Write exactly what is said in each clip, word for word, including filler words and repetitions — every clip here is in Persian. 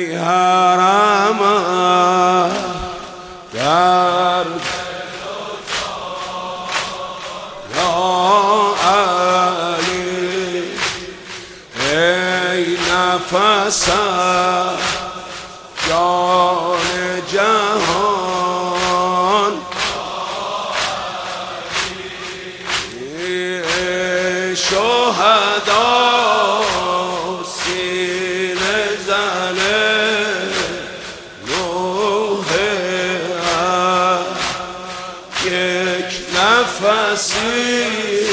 ای حرمت در یا علی ای نفست جان جهان ای شهدا سینه زنه نوح یک نفسی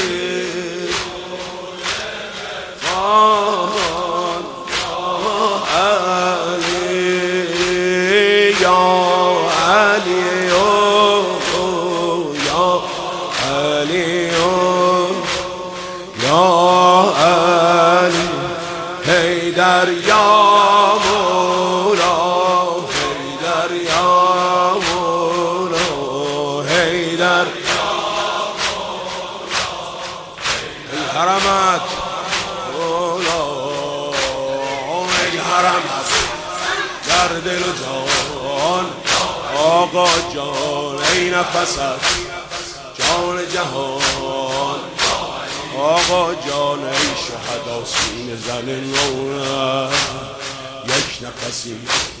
حیدر یا مولا حیدر یا مولا حیدر ای حرمت مولا ای حرمت در دل و جان آقا جان ای نفست جان جهان آقا جان ای شهدا سینه زن نوح یک نفسی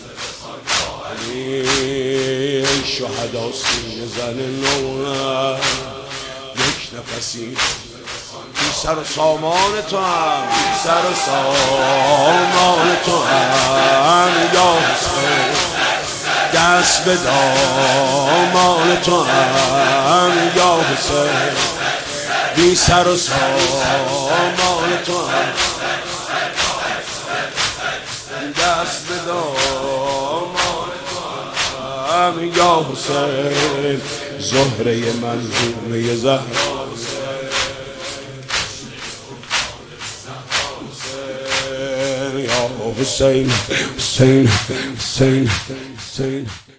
ای شهدا سینه زن نوح یک نفسی بی سر و سامان تو هم بی سر و سامان تو هم یا حسین دست به دامان تو هم یا حسین بی سر و سامان تو هم دست به دامان تو هم یا حسین زهره منظومه زهرا یا حسین حسین حسین حسین